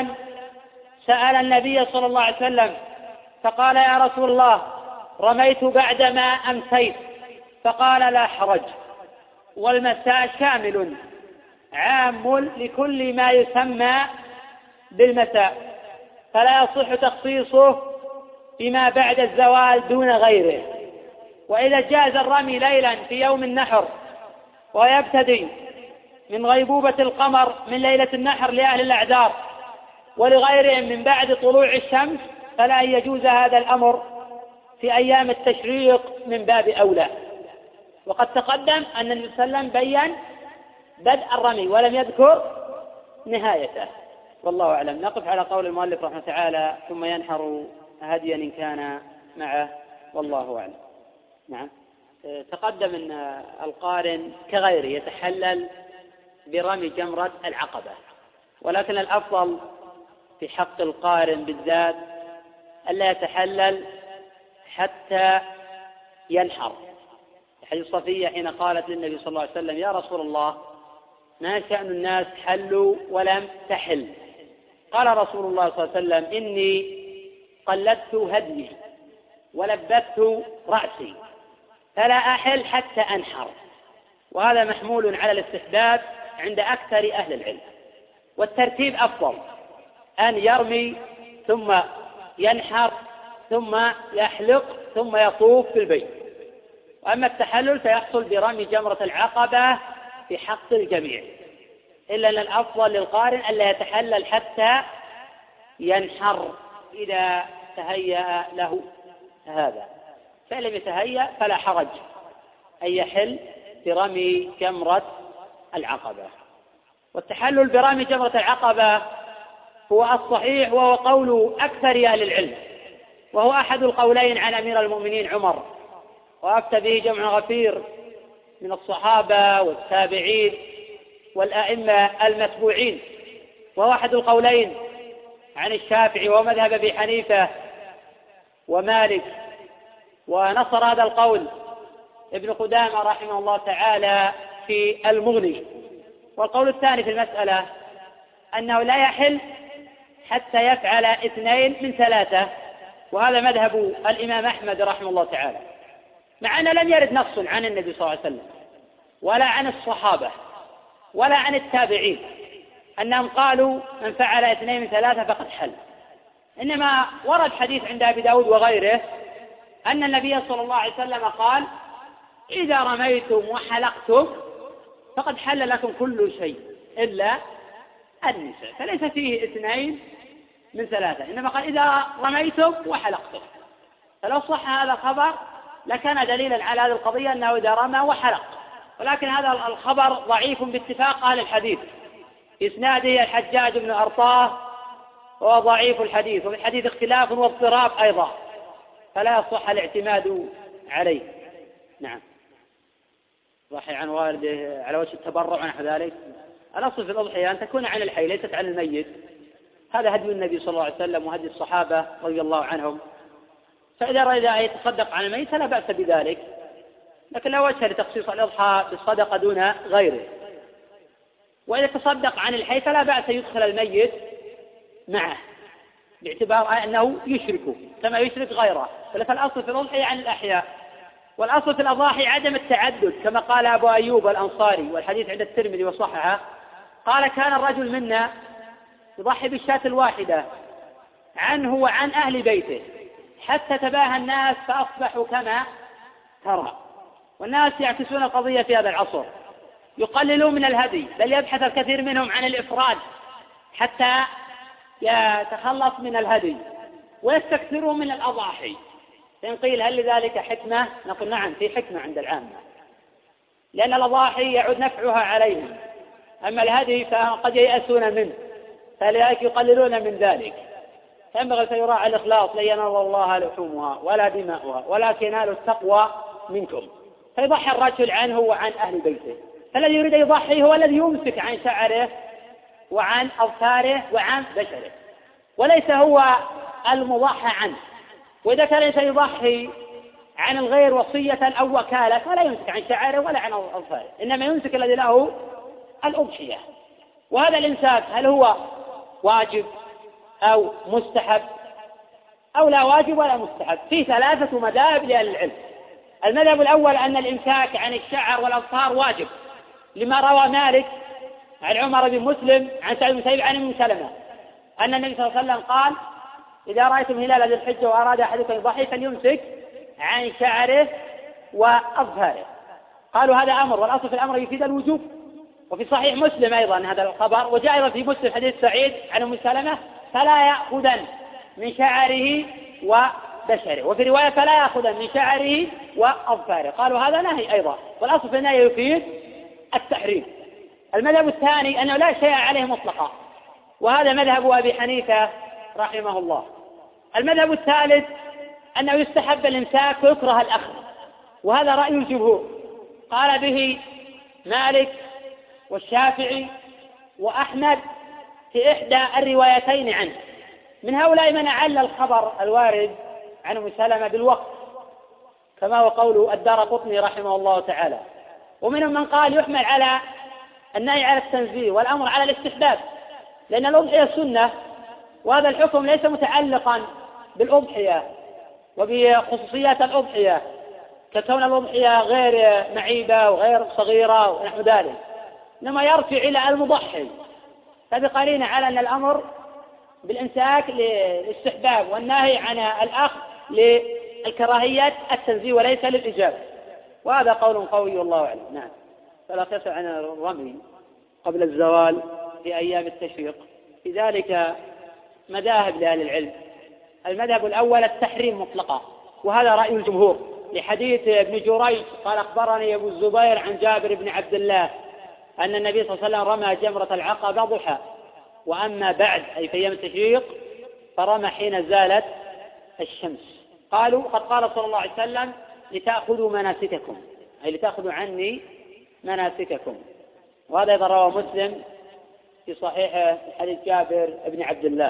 سأل النبي صلى الله عليه وسلم فقال يا رسول الله رميت بعدما أمسيت، فقال لا حرج، والمساء شامل عام لكل ما يسمى بالمساء، فلا يصح تخصيصه بما بعد الزوال دون غيره. وإذا جاز الرمي ليلا في يوم النحر ويبتدي من غيبوبة القمر من ليلة النحر لأهل الأعذار ولغيرهم من بعد طلوع الشمس فلا يجوز هذا الأمر في أيام التشريق من باب أولى. وقد تقدم أن النبي صلى الله عليه وسلم بيّن بدء الرمي ولم يذكر نهايته، والله أعلم. نقف على قول المؤلف رحمه تعالى ثم ينحر هديا إن كان معه، والله أعلم. نعم، تقدم أن القارن كغيره يتحلل برمي جمرة العقبة، ولكن الأفضل في حق القارن بالذات ألا يتحلل حتى ينحر. حديث صفية حين قالت للنبي صلى الله عليه وسلم: يا رسول الله، ما شأن الناس حلوا ولم تحل؟ قال رسول الله صلى الله عليه وسلم: إني قلدت هديي ولبت رأسي فلا أحل حتى أنحر. وهذا محمول على الاستحباب عند أكثر أهل العلم، والترتيب أفضل، أن يرمي ثم ينحر ثم يحلق ثم يطوف في البيت. وأما التحلل فيحصل برمي جمرة العقبة في حق الجميع، إلا أن الأفضل للقارن ألا يتحلل حتى ينحر إذا تهيأ له هذا، فإن لم يتهيأ فلا حرج أن يحل برمي جمرة العقبة. والتحلل برمي جمرة العقبة هو الصحيح، وهو قول أكثر أهل العلم، وهو أحد القولين عن أمير المؤمنين عمر، وأفتى به جمع غفير من الصحابة والتابعين والأئمة المتبوعين، وهو أحد القولين عن الشافعي ومذهب أبي حنيفة ومالك. ونصر هذا القول ابن قدامة رحمه الله تعالى في المغني. والقول الثاني في المسألة أنه لا يحل حتى يفعل اثنين من ثلاثة، وهذا مذهب الإمام أحمد رحمه الله تعالى، مع أن لم يرد نص عن النبي صلى الله عليه وسلم ولا عن الصحابة ولا عن التابعين أنهم قالوا من فعل اثنين من ثلاثة فقد حل. إنما ورد حديث عند أبي داود وغيره أن النبي صلى الله عليه وسلم قال: إذا رميتم وحلقتم فقد حل لكم كل شيء إلا النساء، فليس فيه اثنين من ثلاثة، إنما قال إذا رميتم وحلقتم. فلو صح هذا الخبر لكان دليلا على هذه القضية أنه إذا رمى وحلق، ولكن هذا الخبر ضعيف باتفاق أهل الحديث، إسناده الحجاج بن أرطاه وهو ضعيف الحديث، وفي الحديث اختلاف واضطراب أيضا، فلا يصح الاعتماد عليه. نعم. ضحي عن والده على وجه التبرع ونحو ذلك، الأصل في الأضحية أن تكون عن الحي ليست عن الميت، هذا هدي النبي صلى الله عليه وسلم وهدي الصحابة رضي الله عنهم. فإذا أراد أن يتصدق عن الميت فلا بأس بذلك، لكن لا وجه لتخصيص الأضحى بالصدقة دون غيره. وإذا تصدق عن الحي فلا بأس يدخل الميت معه باعتبار أنه يشركه كما يشرك غيره، فالأصل في الأضحية عن الأحياء. والأصل في الأضاحي عدم التعدد، كما قال أبو أيوب الأنصاري والحديث عند الترمذي وصححه، قال: كان الرجل منا يضحي بالشاة الواحدة عنه وعن أهل بيته حتى تباهى الناس فأصبحوا كما ترى. والناس يعكسون القضية في هذا العصر، يقللون من الهدي، بل يبحث الكثير منهم عن الإفراد حتى يتخلص من الهدي، ويستكثرون من الأضاحي. فإن قيل هل لذلك حكمة؟ نقول نعم، في حكمة عند العامة، لأن الأضاحي يعود نفعها عليهم، أما الهدي فقد ييأسون منه، فلذلك يقللون من ذلك. فينبغي سيراعي الإخلاص: لن ينال الله لحومها ولا دماؤها ولكن ينال التقوى منكم. فيضحي الرجل عنه وعن أهل بيته، فالذي يريد يضحي هو الذي يمسك عن شعره وعن أظفاره وعن بشره، وليس هو المضحى عنه. وإذا كان سيضحي عن الغير وصية أو وكالة فلا يمسك عن شعره ولا عن أظفاره، إنما يمسك الذي له الأضحية. وهذا الإمساك هل هو واجب أو مستحب أو لا واجب ولا مستحب؟ فيه ثلاثة مذاهب لأهل العلم. المذهب الأول أن الإمساك عن الشعر والأظفار واجب، لما روى مالك عن عمر بن مسلم عن سعيد بن مسيب عن ام سلمة أن النبي صلى الله عليه وسلم قال: إذا رأيتم هلال ذي الحجة وأراد أحدكم يضحي فليمسك عن شعره وأظهاره. قالوا هذا أمر، والأصل في الأمر يفيد الوجوب. وفي صحيح مسلم أيضا هذا الخبر، وجاء أيضا في مسلم حديث سعيد عن أم سلمة: فلا يأخذن من شعره وبشره، وفي رواية: فلا يأخذن من شعره وأظفاره. قالوا هذا نهي أيضا، والأصل في النهي يفيد التحريم. المذهب الثاني أنه لا شيء عليه مطلقا، وهذا مذهب أبي حنيفة رحمه الله. المذهب الثالث أنه يستحب الإمساك ويكره الأخذ، وهذا رأي الجمهور، قال به مالك والشافعي وأحمد في إحدى الروايتين عنه. من هؤلاء من أعل الخبر الوارد عن أم سلمة بالوقت، كما هو قول الدارقطني رحمه الله تعالى. ومنهم من قال يحمل على النهي على التنزيه والأمر على الاستحباب، لأن الأضحية سنة، وهذا الحكم ليس متعلقا بالأضحية وبخصوصيات الأضحية ككون الأضحية غير معيبة وغير صغيرة ونحو ذلك، إنما يرجع إلى المضحي، فبقرينة على أن الأمر بالإمساك للاستحباب والنهي عن الأخذ للكراهية التنزيه وليس للإجابة، وهذا قول قوي والله أعلم. نعم. فلا تسأل عن الرمي قبل الزوال في أيام التشريق، في ذلك مذاهب لأهل العلم. المذهب الأول التحريم مطلقا، وهذا رأي الجمهور، لحديث ابن جريج قال: أخبرني أبو الزبير عن جابر بن عبد الله أن النبي صلى الله عليه وسلم رمى جمرة العقبة ضحى، وأما بعد أي في أيام التشريق فرمى حين زالت الشمس. قالوا: قد قال صلى الله عليه وسلم: لتأخذوا مناسككم، أي لتأخذوا عني مناسككم. وهذا أيضا رواه مسلم في صحيح حديث جابر بن عبد الله.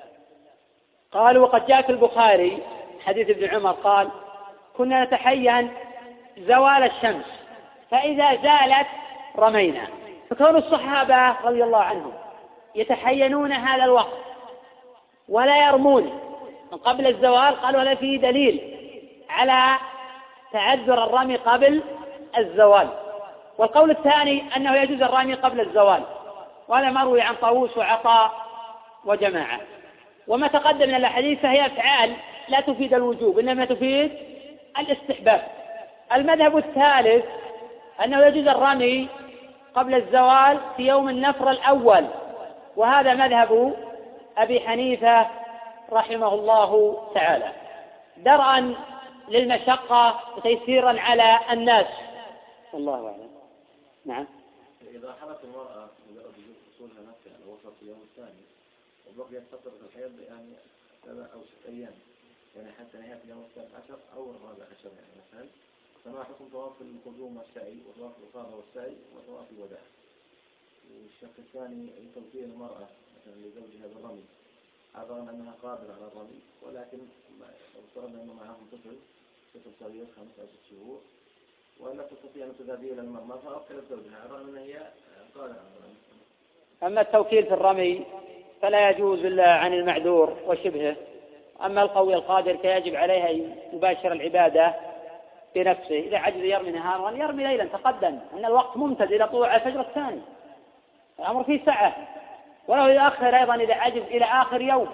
قالوا: وقد جاء في البخاري حديث ابن عمر قال: كنا نتحين زوال الشمس، فإذا زالت رمينا. فكون الصحابة رضي الله عنهم يتحينون هذا الوقت ولا يرمون من قبل الزوال، قالوا هذا فيه دليل على تعذر الرمي قبل الزوال. والقول الثاني أنه يجوز الرمي قبل الزوال، وهذا مروي عن طاووس وعطاء وجماعة. وما تقدم من الحديث فهي أفعال لا تفيد الوجوب، إنما تفيد الاستحباب. المذهب الثالث أنه يجوز الرمي قبل الزوال في يوم النفر الأول، وهذا مذهب أبي حنيفة رحمه الله تعالى، درءا للمشقة وتيسيرا على الناس، والله أعلم. نعم. إذا حرت المرأة مجرد وجود حصولها نفسها على وسط اليوم الثاني وبقيت فترة الحيض يعني ثلاث أو ست أيام، يعني حتى نهاية اليوم الثالث عشر أو الرابع عشر، يعني مثلا فما حكم طواف القدوم والسعي وطواف الإفاضة والسعي وطواف الوداع؟ والشق الثاني توفير المرأة مثلا لزوجها بالرمي، عبارة أنها قادرة على الرمي، ولكن افترضنا أنه معهم طفل طفل صغير خمس أو ست شهور ولا تستطيع أن تذهبي إلى المرمى فأوكلت زوجها، عبارة أنها هي قادرة على الرمي. أما التوكيل في الرمي فلا يجوز إلا عن المعذور وشبهه. أما القوي القادر فيجب عليها أن يباشر العبادة بنفسه، إذا عجز يرمي نهارا يرمي ليلا. تقدم أن الوقت ممتد إلى طلوع الفجر الثاني، الأمر فيه سعة، ولو يؤخر أيضا إذا عجز إلى آخر يوم.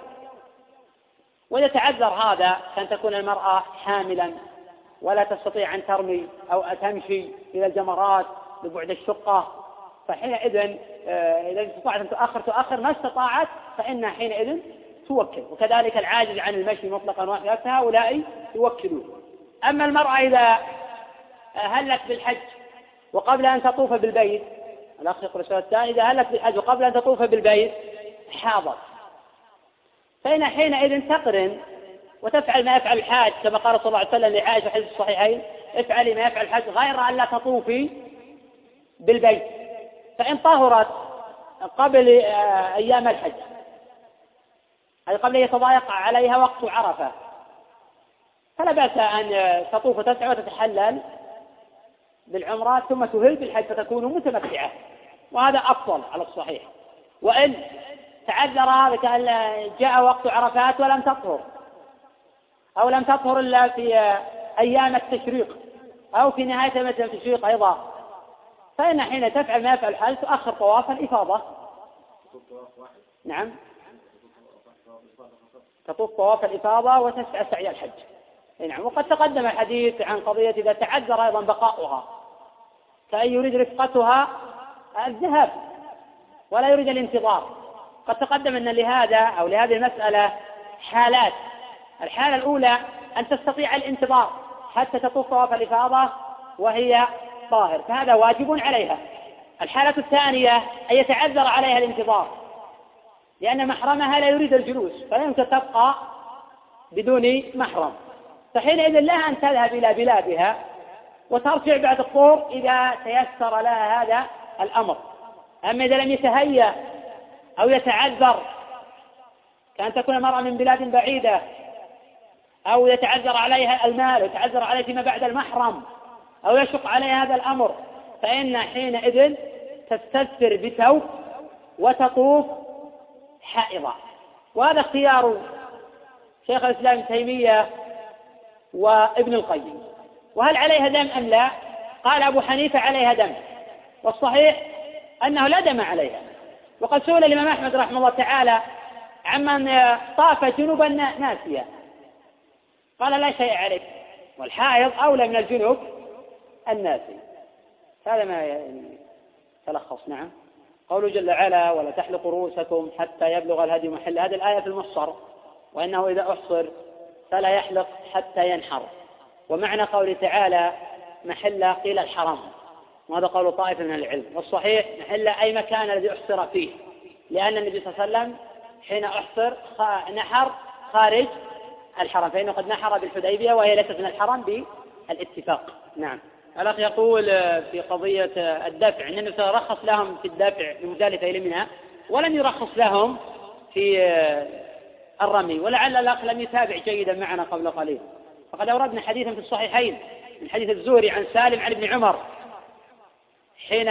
وإذا تعذر هذا كان تكون المرأة حاملا ولا تستطيع أن ترمي أو تمشي إلى الجمرات لبعد الشقة، فحينئذ إذا استطاعت أن تؤخر تؤخر، ما استطاعت فإنها حينئذ توكل. وكذلك العاجز عن المشي مطلقا واحدا هؤلاء يوكلون. أما المرأة إذا هلت بالحج وقبل أن تطوف بالبيت، الأخ يقول السؤال الثاني: إذا هلت بالحج وقبل أن تطوف بالبيت حاضر، فإن حينئذ تقرن وتفعل ما يفعل الحاج، كما قال صلى الله عليه وسلم لعائشة في الصحيحين: افعلي ما يفعل الحاج غير أن لا تطوفي بالبيت. فإن طهرت قبل أيام الحج، أي قبل أن يتضايق عليها وقت عرفة، فلا بأس أن تطوف وتسعى وتتحلل بالعمرات ثم تهل بالحج فتكون متمتعة، وهذا أفضل على الصحيح. وإن تعذر هذا كأن جاء وقت عرفات ولم تطهر أو لم تطهر إلا في أيام التشريق أو في نهاية مثل التشريق أيضا، فإن حين تفعل ما يفعل الحج تؤخر طواف الإفاضة. نعم، تطوف طواف الإفاضة وتسعى سعي الحج. نعم. وقد تقدم الحديث عن قضية إذا تعذر أيضا بقاؤها، كأن يريد رفقتها الذهاب ولا يريد الانتظار. قد تقدم أن لهذا أو لهذه المسألة حالات. الحالة الأولى أن تستطيع الانتظار حتى تطوف طواف الإفاضة وهي طاهر، فهذا واجب عليها. الحالة الثانية أن يتعذر عليها الانتظار لأن محرمها لا يريد الجلوس، فلا يمكن تبقى بدون محرم، فحينئذ لها أن تذهب إلى بلادها وترجع بعد الطهر إذا تيسر لها هذا الأمر. أما إذا لم يتهيأ أو يتعذر كأن تكون المرأة من بلاد بعيدة أو يتعذر عليها المال ويتعذر عليها فيما بعد المحرم أو يشق عليها هذا الأمر، فإن حينئذ تستثر بثوب وتطوف حائضة. وهذا اختيار شيخ الإسلام ابن تيمية وابن القيم. وهل عليها دم أم لا؟ قال أبو حنيفة عليها دم، والصحيح أنه لا دم عليها. وقد سئل الإمام أحمد رحمه الله تعالى عمن طاف جنوبا ناسيا قال لا شيء عليه، والحائض أولى من الجنوب الناسي. هذا ما يتلخص. نعم. قوله جل وعلا ولا تحلقوا رؤوسكم حتى يبلغ الهدي محل، هذه الآية في المصر، وإنه إذا أحصر فلا يحلق حتى ينحر. ومعنى قوله تعالى محل قيل الحرم، وهذا قول طائفة من العلم، والصحيح محل أي مكان الذي أحصر فيه، لأن النبي صلى الله عليه وسلم حين أحصر نحر خارج الحرم، فإنه قد نحر بالحديبية وهي ليست من الحرم بالاتفاق. نعم. الأخ يقول في قضية الدفع أن النبي صلى الله عليه وسلم رخص لهم في الدفع من مزدلفة إلى منى ولم يرخص لهم في الرمي، ولعل الأخ لم يتابع جيدا معنا قبل قليل. فقد أوردنا حديثا في الصحيحين من حديث الزهري عن سالم عن ابن عمر حين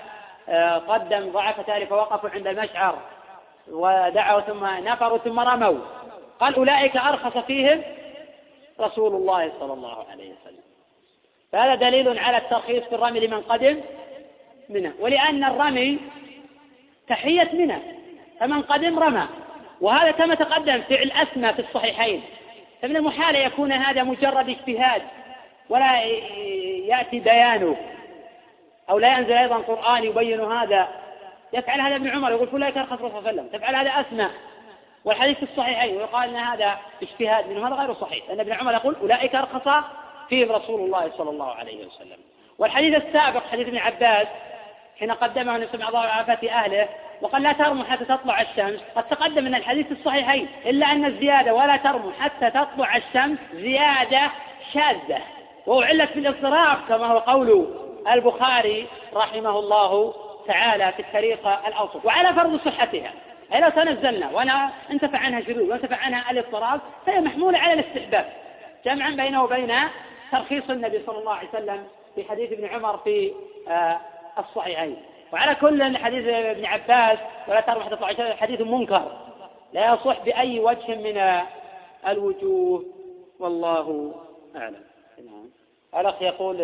قدم ضعف ذلك فوقفوا عند المشعر ودعوا ثم نفروا ثم رموا، قال أولئك أرخص فيهم رسول الله صلى الله عليه وسلم. فهذا دليل على الترخيص في الرمي لمن قدم منه، ولأن الرمي تحية منه، فمن قدم رمى. وهذا كما تقدم فعل أسمى في الصحيحين، فمن المحال يكون هذا مجرد اجتهاد ولا يأتي بيانه أو لا ينزل أيضا قرآن يبين هذا. يفعل هذا ابن عمر يقول فلا يترخص رسول الله صلى الله عليه وسلم، تفعل هذا أسمى والحديث في الصحيحين ويقال أن هذا اجتهاد منه، هذا غير صحيح، لأن ابن عمر يقول أولئك أرخص فيهم رسول الله صلى الله عليه وسلم. والحديث السابق حديث ابن عباس حين قدمه أن يسمع الله عافية أهله وقال لا ترموا حتى تطلع الشمس، قد تقدم من الحديث الصحيحين، إلا أن الزيادة ولا ترموا حتى تطلع الشمس زيادة شاذة وأعلت في الاضطراب كما هو قول البخاري رحمه الله تعالى في التاريخ الأوسط، وعلى فرض صحتها. أي لو تنزلنا وأنا انتفع عنها شذوذ وانتفع عنها الاضطراب فهي محمولة على الاستحباب جمعا بينه وبين ترخيص النبي صلى الله عليه وسلم في حديث ابن عمر في آه الصحيحين. وعلى كل حديث ابن عباس ولا ترمح تطلع الشمس حديث منكر لا يصح بأي وجه من الوجوه، والله أعلم. نعم. الأخ يقول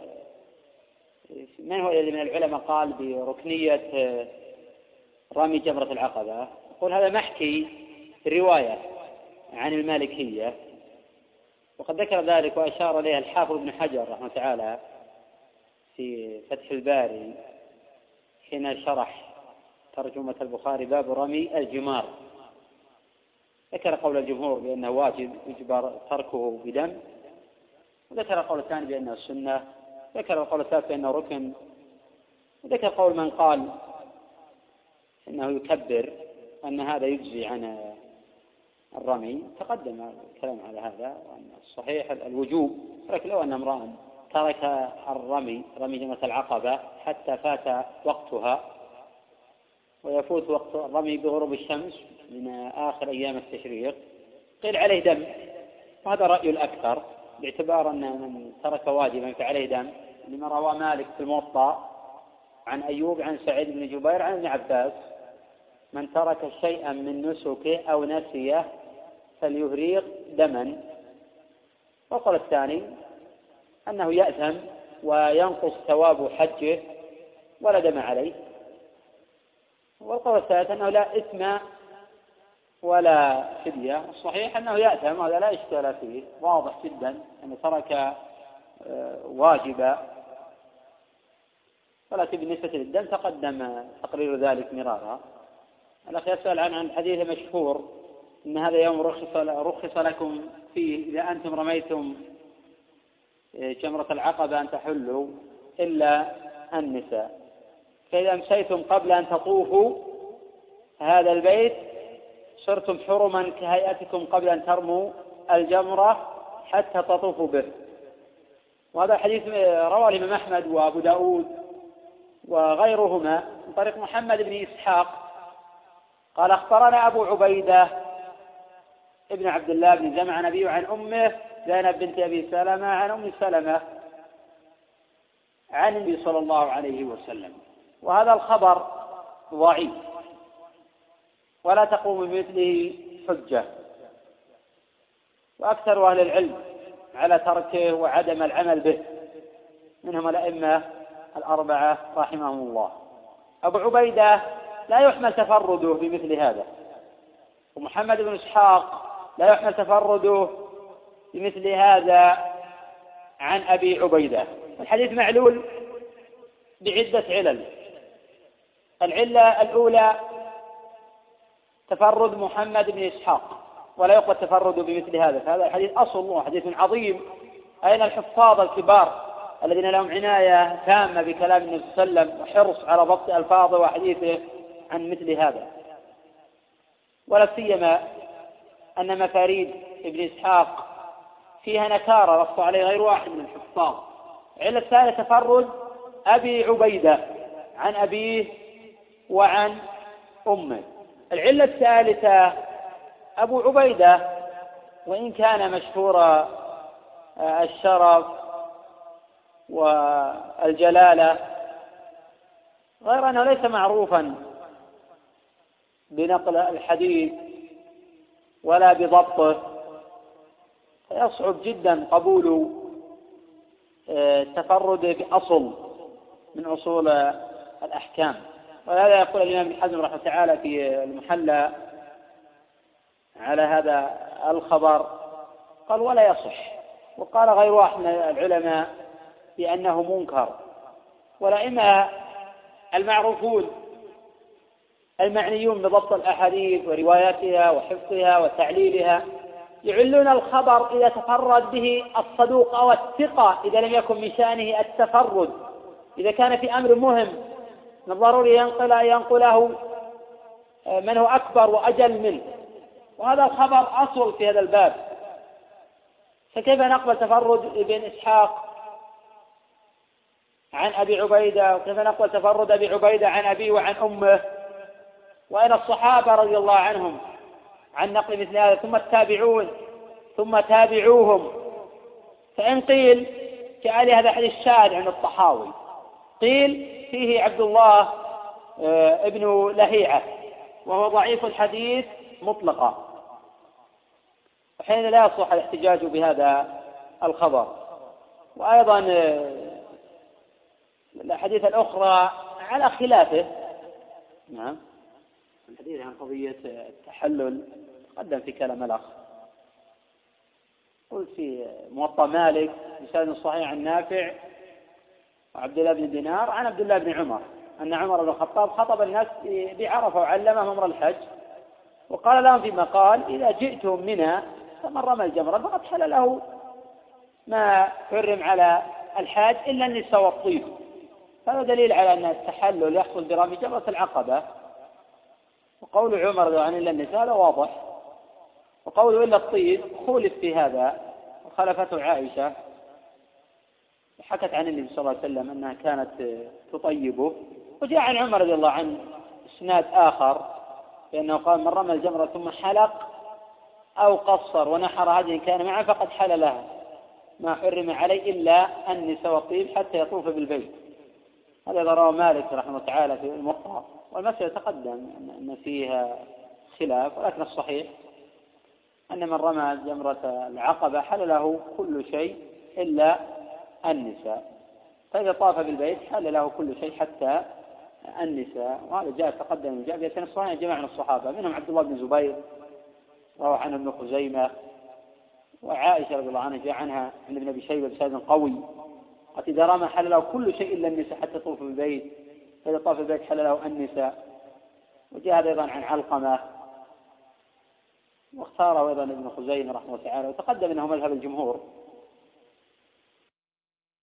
من هو الذي من العلماء قال بركنية رمي جمرة العقبة؟ يقول هذا محكي في الرواية عن المالكية، وقد ذكر ذلك وأشار إليه الحافظ ابن حجر رحمه الله تعالى في فتح الباري حين شرح ترجمة البخاري باب رمي الجمار. ذكر قول الجمهور بأنه واجب يجبر تركه بدم، وذكر القول الثاني بأنه السنة، ذكر القول الثالث بأنه ركن، وذكر قول من قال إنه يكبر أن هذا يجزي عن الرمي. تقدم الكلام على هذا وأن الصحيح الوجوب، ولكن لو أن امرأ ترك الرمي رمي جمرة العقبة حتى فات وقتها ويفوت وقت الرمي بغروب الشمس من آخر أيام التشريق قيل عليه دم، وهذا رأي الأكثر باعتبار أن من ترك واجبا فعليه دم، لما روى مالك في الموطأ عن أيوب عن سعيد بن جبير عن ابن عباس من ترك شيئا من نسكه أو نسيه فليهريق دما. والقول الثاني أنه يأثم وينقص ثواب حجه ولا دم عليه. والقول الثالث أنه لا إثم ولا فدية. الصحيح أنه يأثم، هذا لا إشكال فيه، واضح جدا أنه ترك واجبا. ولكن بالنسبة للدم تقدم تقرير ذلك مرارا. الأخ يسأل عن عن حديث مشهور إن هذا يوم رخص رخص لكم فيه إذا أنتم رميتم جمرة العقبة أن تحلوا إلا النساء، فإذا أمسيتم قبل أن تطوفوا هذا البيت صرتم حرما كهيئتكم قبل أن ترموا الجمرة حتى تطوفوا به. وهذا الحديث رواه الإمام أحمد وأبو داود وغيرهما من طريق محمد بن إسحاق قال أخبرنا أبو عبيدة ابن عبد الله بن زمعة عن أبيه عن أمه زينب بنت أبي سلمة عن أم سلمة عن النبي صلى الله عليه وسلم. وهذا الخبر ضعيف ولا تقوم بمثله حجة، وأكثر أهل العلم على تركه وعدم العمل به، منهم الأئمة الأربعة رحمهم الله. أبو عبيدة لا يحمل تفرده بمثل هذا، ومحمد بن إسحاق لا يحمل تفرده بمثل هذا عن أبي عبيدة. الحديث معلول بعدة علل. العلة الأولى تفرد محمد بن إسحاق، ولا يقبل التفرد بمثل هذا، فهذا الحديث أصل الله حديث عظيم. أين الحفاظ الكبار الذين لهم عناية تامة بكلام النبي صلى الله عليه وسلم وحرص على ضبط ألفاظه وحديثه عن مثل هذا؟ ولا سيما أن مفاريد ابن إسحاق فيها نكارة نص عليه غير واحد من الحفاظ. العلة الثانية تفرد أبي عبيدة عن أبيه وعن أمه. العلة الثالثة أبو عبيدة وإن كان مشهور الشرف والجلالة غير أنه ليس معروفا بنقل الحديث ولا بضبطه، فيصعب جدا قبول التفرد بأصل من أصول الأحكام. وهذا يقول الإمام ابن حزم رحمه تعالى في المحلى على هذا الخبر، قال ولا يصح. وقال غير واحد من العلماء بأنه منكر. والأئمة المعروفون المعنيون بضبط الأحاديث ورواياتها وحفظها وتعليلها يعلون الخبر إذا تفرد به الصدوق أو الثقة، إذا لم يكن من شأنه التفرد. إذا كان في أمر مهم من الضروري ينقل ينقله من هو أكبر وأجل منه، وهذا الخبر أصل في هذا الباب. فكيف نقبل تفرد ابن إسحاق عن أبي عبيدة، وكيف نقبل تفرد أبي عبيدة عن أبيه وعن أمه، وأين الصحابة رضي الله عنهم عن نقل مثل هذا، ثم التابعون ثم تابعوهم. فإن قيل كأن هذا حديث شاذ عن الطحاوي، قيل فيه عبد الله ابن لهيعة وهو ضعيف الحديث مطلقا، وحين لا يصح الاحتجاج بهذا الخبر. وأيضا الحديث الأخرى على خلافه. نعم، الحديث عن قضية التحلل تقدم في كلام الأخ. قلت في موطأ مالك بسند صحيح عن نافع وعبد الله بن دينار عن عبد الله بن عمر أن عمر بن الخطاب خطب الناس بعرفة وعلمهم أمر الحج، وقال لهم فيما قال: إذا جئتم منى فمن رمى الجمرة فقد حل له ما حرم على الحاج إلا النساء والطيب. هذا دليل على أن التحلل يحصل برمي جمرة العقبة. وقول عمر عن إلا النساء هذا واضح، وقوله إلا الطيب خولف في هذا، وخلفته عائشة حكت عن النبي صلى الله عليه وسلم أنها كانت تطيبه. وجاء عن عمر رضي الله عنه إسناد آخر بأنه قال: من رمى الجمرة ثم حلق أو قصر ونحر هديا كان معه فقد حل لها ما حرم عليه إلا النساء والطيب حتى يطوف بالبيت. هذا رواه مالك رحمه الله تعالى في الموطأ. والمسألة تقدم أن فيها خلاف، ولكن الصحيح أن من رمى جمرة العقبة حل له كل شيء إلا النساء، فإذا طاف بالبيت حل له كل شيء حتى النساء. وهذا جاء تقدم جاء في سنة الصحيح جماعة من الصحابة، منهم عبد الله بن زبير روى عنه ابن خزيمة، وعائشة رضي الله عنها جاء عنها عند ابن أبي شيبة بسند قوي قد إذا رمى حل له كل شيء إلا النساء حتى طوف البيت، فإذا طاف البيت حل له النساء. وجاء أيضا عن علقمة، واختاره أيضا ابن خزيمة رحمه الله تعالى، وتقدم أنه مذهب الجمهور